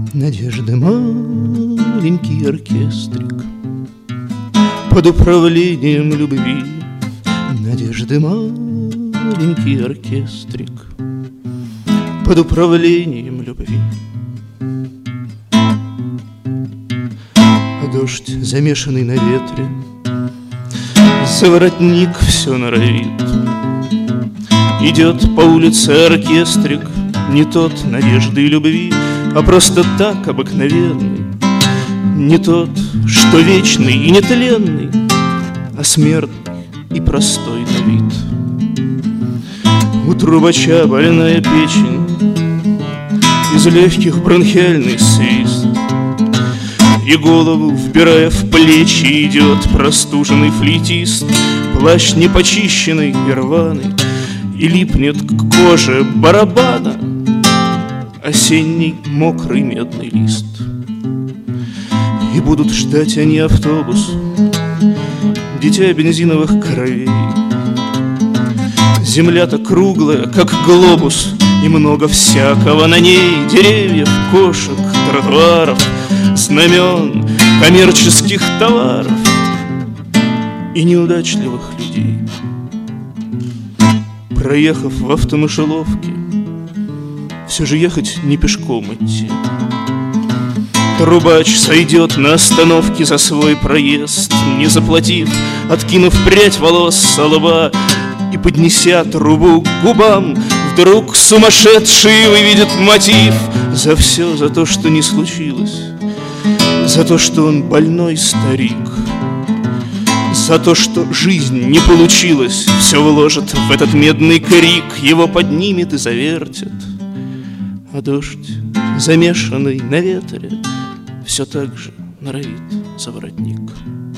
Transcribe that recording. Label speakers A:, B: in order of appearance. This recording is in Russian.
A: Надежды маленький оркестрик под управлением любви. Надежды маленький оркестрик под управлением любви. А дождь, замешанный на ветре, за воротник все норовит. Идет по улице оркестрик, не тот надежды и любви, а просто так обыкновенный. Не тот, что вечный и нетленный, а смертный и простой на вид. У трубача больная печень, из легких бронхиальный свист, и голову, вбирая в плечи, идет простуженный флейтист. Плащ непочищенный и рваный, и липнет к коже барабана осенний мокрый медный лист. И будут ждать они автобус, дитя бензиновых кровей. Земля-то круглая, как глобус, и много всякого на ней: деревьев, кошек, тротуаров, знамен, коммерческих товаров и неудачливых людей. Проехав в автомышеловке, все же ехать не пешком идти. Трубач сойдет на остановке за свой проезд, не заплатив, откинув прядь волос со лба и поднеся трубу к губам. Вдруг сумасшедший выведет мотив за все, за то, что не случилось, за то, что он больной старик, за то, что жизнь не получилась. Все вложит в этот медный крик, его поднимет и завертит. А дождь, замешанный на ветре, все так же норовит за воротник.